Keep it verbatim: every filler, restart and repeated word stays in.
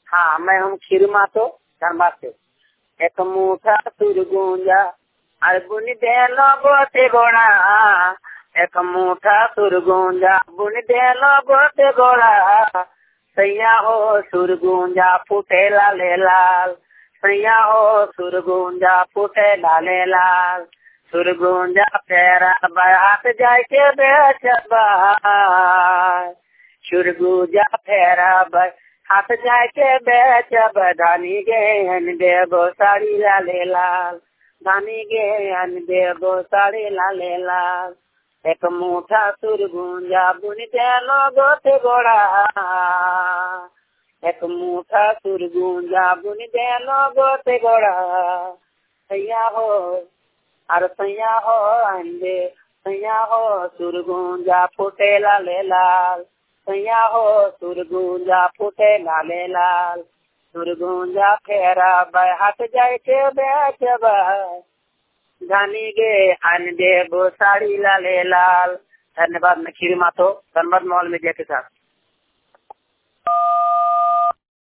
हाँ, मैं हूँ खीरमा तो धनबाद से। एक मुठा सुरगुंजा बुन देलो गोते गोड़ा, एक मुठा सुरगुंजा बुन देलो गोते गोड़ा। सैया हो सुरगुंजा फूटे लाले लाल, सैया हो सुरगुंजा फूटे लाले लाल। सुरगुंजा तेरा बात जाय के बेचबा, सुरगुंजा तेरा हाथ जाय के बेचब। धानी गे अन देबो साड़ी लाले लाल, धानी गे अन देबो साड़ी लाले लाल। एक मुठा सुरगुंजा बुन देलो गोते गोड़ा, एक मुठा सुरगुंजा बुन देलो गोते गोड़ा। सैया हो अरे सैया हो अंडे, सैया हो सुरगुंजा फूटे लाले लाल, सैया हो सुरगुंजा फूटे लाले लाल। सुरगुंजा फेरा हाथ जाय के बेचब, धानी गे अन देबो साड़ी लाले लाल। धन्यवाद। मैं खीरमा तो धनबाद मॉल मीडिया के साथ।